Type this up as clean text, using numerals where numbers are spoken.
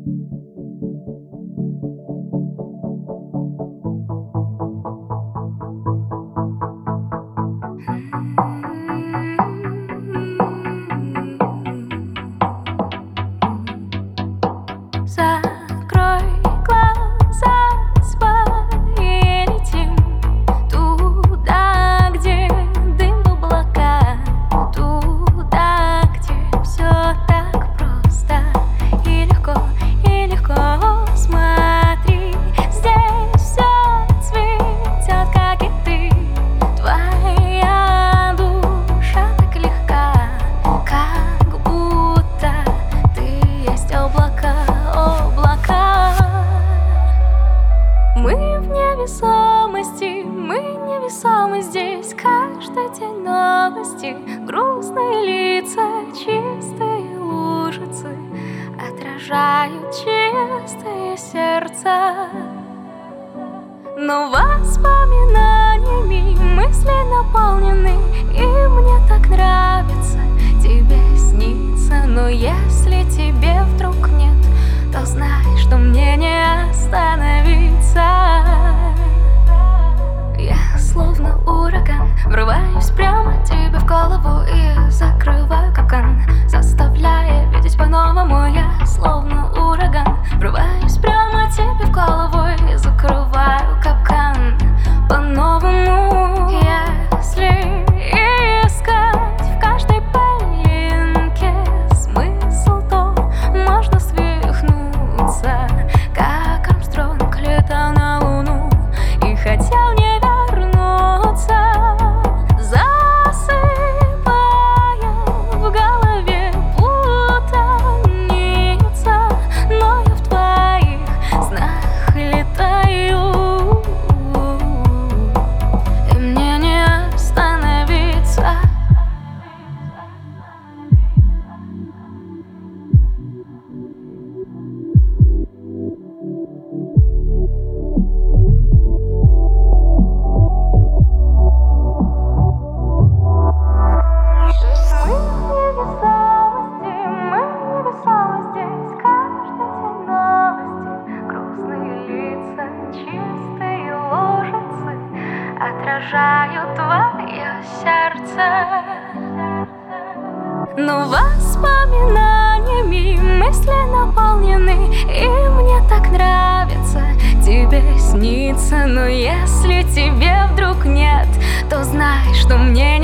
Закрой глаза свои, летим туда, где дым в облака, туда, где все так просто и легко, и легко. Смотри, здесь все цветет, как и ты. Твоя душа так легка, как будто ты есть облака. Мы в невесомости, мы невесомы здесь. Каждый день новости, грустные лица, чистые лужицы отражают чистое сердце. Но воспоминаниями мысли наполнены, и мне так нравится тебе снится. Но если тебе вдруг нет, то знай, что мне не остановиться. Я словно ураган, врываюсь прямо тебе в голову и закрываю капкан, заставляя видеть по-новому. Я словно ураган, врываюсь прямо тебе в голову и закрываю капкан по-новому. Если искать в каждой пылинке смысл, то можно свихнуться, как Армстронг летал на Луну и хотел не вернуться, засыпая в голове путаница. Но я в твоих снах летаю, и мне не остановиться. Отражают твое сердце. Но воспоминаниями мысли наполнены, и мне так нравится тебе снится. Но если тебе вдруг нет, то знай, что мне